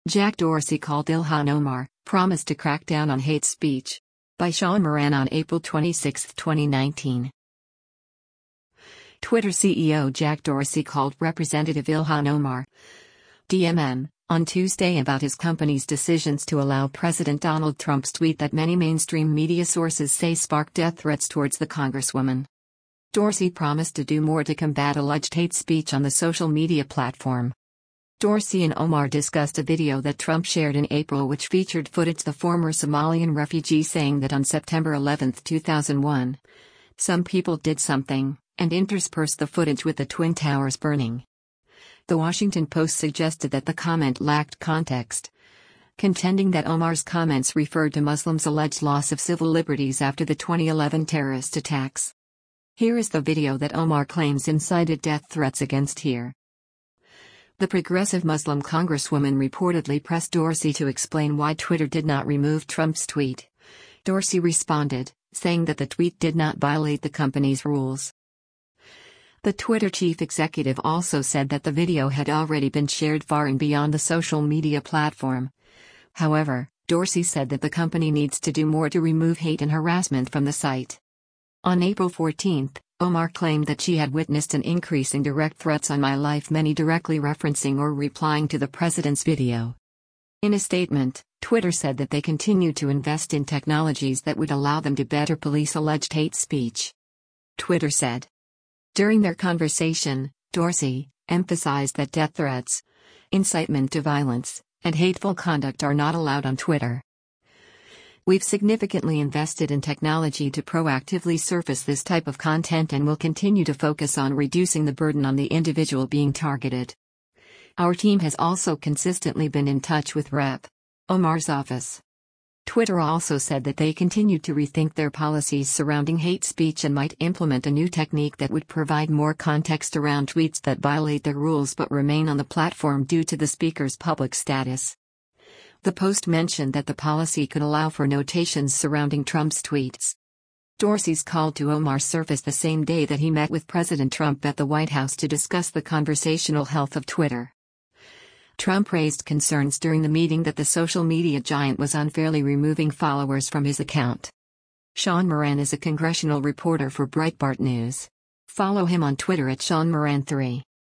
Jack Dorsey called Ilhan Omar, promised to crack down on hate speech. By Sean Moran on April 26, 2019. Twitter CEO Jack Dorsey called Representative Ilhan Omar, DMN, on Tuesday about his company's decisions to allow President Donald Trump's tweet that many mainstream media sources say sparked death threats towards the Congresswoman. Dorsey promised to do more to combat alleged hate speech on the social media platform. Dorsey and Omar discussed a video that Trump shared in April which featured footage of the former Somalian refugee saying that on September 11, 2001, some people did something, and interspersed the footage with the Twin Towers burning. The Washington Post suggested that the comment lacked context, contending that Omar's comments referred to Muslims' alleged loss of civil liberties after the 2011 terrorist attacks. Here is the video that Omar claims incited death threats against her. The progressive Muslim Congresswoman reportedly pressed Dorsey to explain why Twitter did not remove Trump's tweet. Dorsey responded, saying that the tweet did not violate the company's rules. The Twitter chief executive also said that the video had already been shared far and beyond the social media platform. However, Dorsey said that the company needs to do more to remove hate and harassment from the site. On April 14, Omar claimed that she had witnessed an increase in direct threats on My Life, many directly referencing or replying to the president's video. In a statement, Twitter said that they continue to invest in technologies that would allow them to better police alleged hate speech. Twitter said. During their conversation, Dorsey emphasized that death threats, incitement to violence, and hateful conduct are not allowed on Twitter. We've significantly invested in technology to proactively surface this type of content and will continue to focus on reducing the burden on the individual being targeted. Our team has also consistently been in touch with Rep. Omar's office. Twitter also said that they continue to rethink their policies surrounding hate speech and might implement a new technique that would provide more context around tweets that violate their rules but remain on the platform due to the speaker's public status. The Post mentioned that the policy could allow for notations surrounding Trump's tweets. Dorsey's call to Omar surfaced the same day that he met with President Trump at the White House to discuss the conversational health of Twitter. Trump raised concerns during the meeting that the social media giant was unfairly removing followers from his account. Sean Moran is a congressional reporter for Breitbart News. Follow him on Twitter at SeanMoran3.